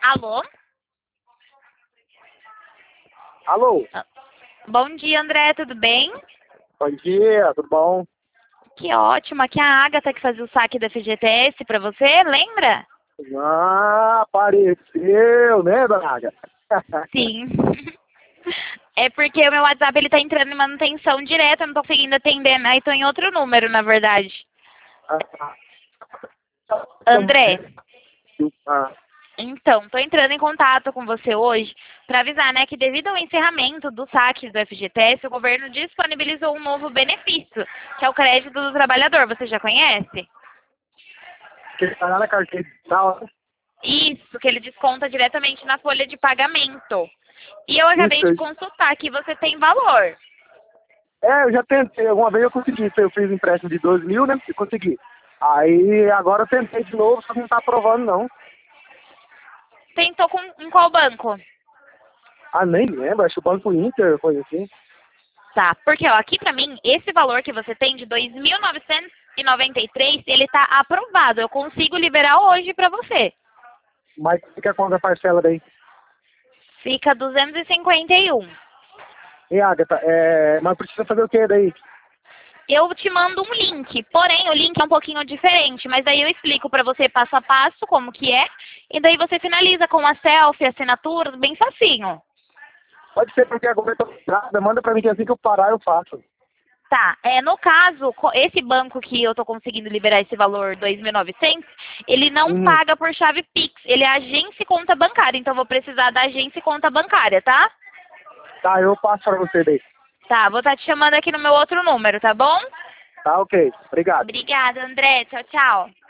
Alô? Alô? Bom dia, André, tudo bem? Bom dia, tudo bom? Que ótimo, aqui é a Agatha que fazia o saque da FGTS pra você, lembra? Ah, apareceu, né, dona Águia? Sim. É porque o meu WhatsApp ele tá entrando em manutenção direta, eu não tô conseguindo atender, aí tô em outro número, na verdade. André, Ah, então, tô entrando em contato com você hoje para avisar, né, que devido ao encerramento dos saques do FGTS, o governo disponibilizou um novo benefício, que é o crédito do trabalhador. Você já conhece? que tá lá na carteira e tal, né? Isso, que ele desconta diretamente na folha de pagamento. E eu acabei de Isso. consultar que você tem valor. Eu já tentei, alguma vez eu consegui, eu fiz empréstimo de 2 mil, né, e consegui. Aí, agora eu tentei de novo, só que não tá aprovando, não. Tentou em qual banco? Ah, nem lembro, acho que o Banco Inter, coisa assim. Tá, porque ó, aqui pra mim, esse valor que você tem de 2.993, ele tá aprovado. Eu consigo liberar hoje pra você. Mas fica quanto a parcela daí? Fica 251. E Agatha, mas precisa fazer o que daí? Eu te mando um link, porém o link é um pouquinho diferente, mas daí eu explico pra você passo a passo como que é, e daí você finaliza com a selfie, assinatura, bem facinho. Pode ser porque agora eu tô parada, manda pra mim que assim que eu parar eu faço. Tá, no caso, esse banco que eu tô conseguindo liberar esse valor 2.900, ele não Uhum. paga por chave Pix, ele é agência e conta bancária, então eu vou precisar da agência e conta bancária, tá? Tá, eu passo pra você daí. Tá, vou estar te chamando aqui no meu outro número, tá bom? Tá, ok. Obrigado. Obrigada, André. Tchau, tchau.